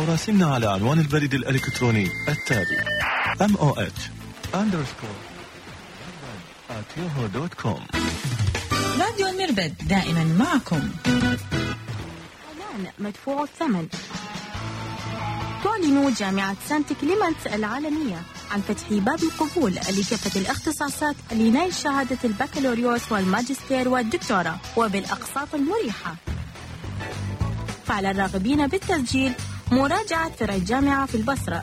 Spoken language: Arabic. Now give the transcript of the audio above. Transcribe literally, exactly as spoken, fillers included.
أو راسلنا على عنوان البريد الإلكتروني التالي موh underscore at yahoo دوت كوم. راديو المربد دائما معكم. إعلان مدفوع الثمن. تعلن جامعة سانت كليمنت العالمية عن فتح باب القبول لكافة الاختصاصات لنيل شهادة البكالوريوس والماجستير والدكتوراه وبالأقساط المريحة. فعلى الراغبين بالتسجيل مراجعة فرع الجامعة في البصرة